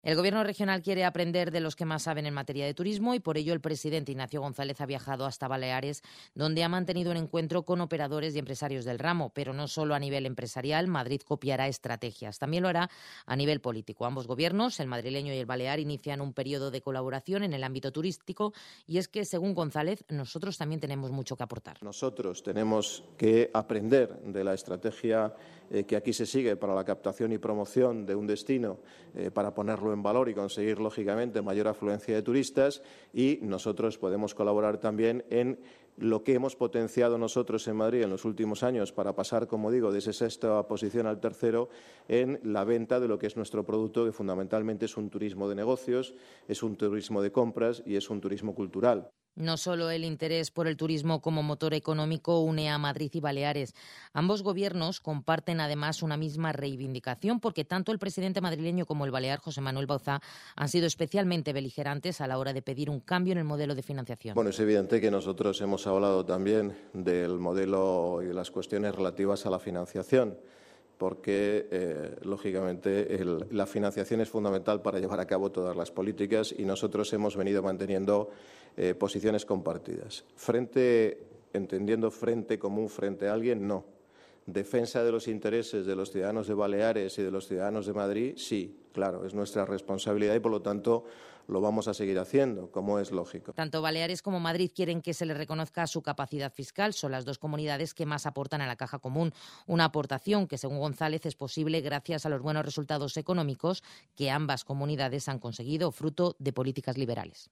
El Gobierno regional quiere aprender de los que más saben en materia de turismo y por ello el presidente Ignacio González ha viajado hasta Baleares, donde ha mantenido un encuentro con operadores y empresarios del ramo. Pero no solo a nivel empresarial, Madrid copiará estrategias, también lo hará a nivel político. Ambos gobiernos, el madrileño y el balear, inician un periodo de colaboración en el ámbito turístico y es que, según González, nosotros también tenemos mucho que aportar. Nosotros tenemos que aprender de la estrategia que aquí se sigue para la captación y promoción de un destino, para ponerlo en valor y conseguir, lógicamente, mayor afluencia de turistas, y nosotros podemos colaborar también en lo que hemos potenciado nosotros en Madrid en los últimos años para pasar, como digo, de esa sexta posición al tercero en la venta de lo que es nuestro producto, que fundamentalmente es un turismo de negocios, es un turismo de compras y es un turismo cultural. No solo el interés por el turismo como motor económico une a Madrid y Baleares. Ambos gobiernos comparten además una misma reivindicación porque tanto el presidente madrileño como el balear José Manuel Bauzá han sido especialmente beligerantes a la hora de pedir un cambio en el modelo de financiación. Bueno, es evidente que nosotros hemos hablado también del modelo y de las cuestiones relativas a la financiación, porque, lógicamente, la financiación es fundamental para llevar a cabo todas las políticas y nosotros hemos venido manteniendo posiciones compartidas. Entendiendo frente común frente a alguien, no. Defensa de los intereses de los ciudadanos de Baleares y de los ciudadanos de Madrid, sí, claro, es nuestra responsabilidad y, por lo tanto, lo vamos a seguir haciendo, como es lógico. Tanto Baleares como Madrid quieren que se les reconozca su capacidad fiscal. Son las dos comunidades que más aportan a la caja común. Una aportación que, según González, es posible gracias a los buenos resultados económicos que ambas comunidades han conseguido fruto de políticas liberales.